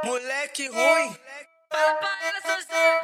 Moleque ruim. Fala pra ela, Sozinho.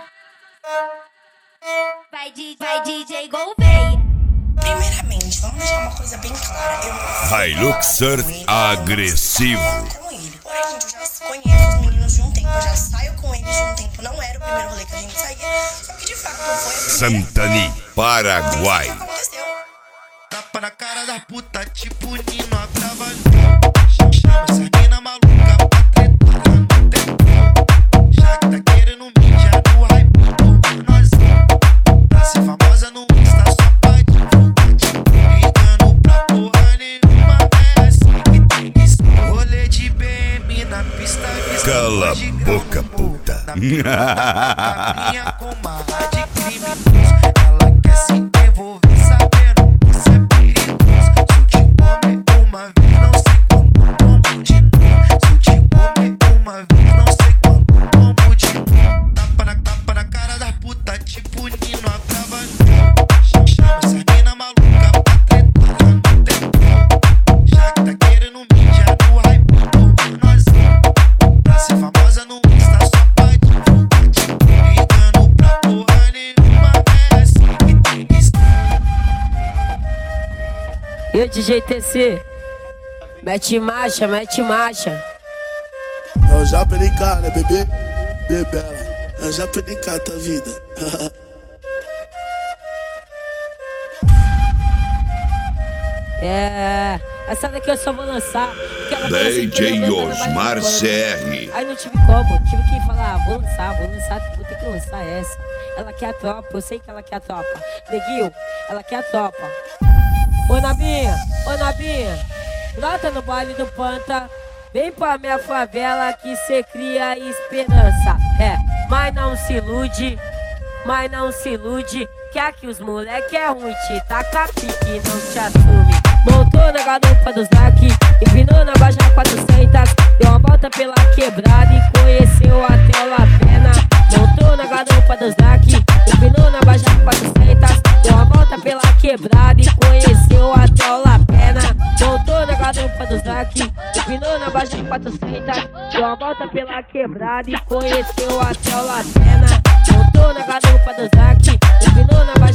Vai DJ Gouveia. Primeiramente, vamos deixar uma coisa bem clara. Eu não Hiluxer agressivo. com ele. Porém, gente, eu já conheço os meninos de um tempo, eu já saio com eles de um tempo. Não era o primeiro rolê que a gente saía. Só que de fato não foi a primeira. Santani, Paraguai. Isso aconteceu. Tapa na cara da puta, tipo Nino Abravanel. Chama essa mina maluca pra tretar lá no tempo. Já que tá querendo mijar no hype do menorzinho. Pra ser famosa no Insta só pra divulgar. Ligando pra porra nenhuma, é assim que tem que ser. Rolê de BM na pista. Cala a boca, puta. Na minha comadre de criminoso. Ela quer se envolver sabendo que isso é perigoso. Se eu te comer uma vez, não sei quando como de novo. Se eu te comer uma vez, não sei quando como de novo. Tapa na cara da puta, tipo Nino Abravanel. Chama essa mina maluca pra tretar lá no tempo. Já que tá querendo mijar no hype do menorzinho. Pra ser famosa no Insta só pra divulgar. Ligando pra porra nenhuma, é assim que tem que ser. E o DJ TC, mete marcha, mete marcha. Eu já perdi cara, né, bebê? Bebela, eu já perdi cara da vida. Essa daqui eu só vou lançar. DJ Osmar CR. Aí não tive como, tive que falar, vou ter que lançar essa. Ela quer a tropa, eu sei que ela quer a tropa. Neguinho, ela quer a tropa. Ô Nabinha, brota no baile do Panta. Vem pra minha favela que cê cria esperança. Mas não se ilude, que aqui os moleque é ruim, te taca pique, não te assume. Montou na garupa dos Nike, empinou na Baixa 400. Deu uma volta pela quebrada e conheceu até o La Pena. Montou na garupa dos Nike, empinou na Baixa 400. Deu uma volta pela quebrada e conheceu até o La Pena. Montou na garupa dos Nike, empinou na Baixa 400. Deu uma volta pela quebrada e conheceu até o La Pena. Montou na garupa dos Nike, empinou na Baixa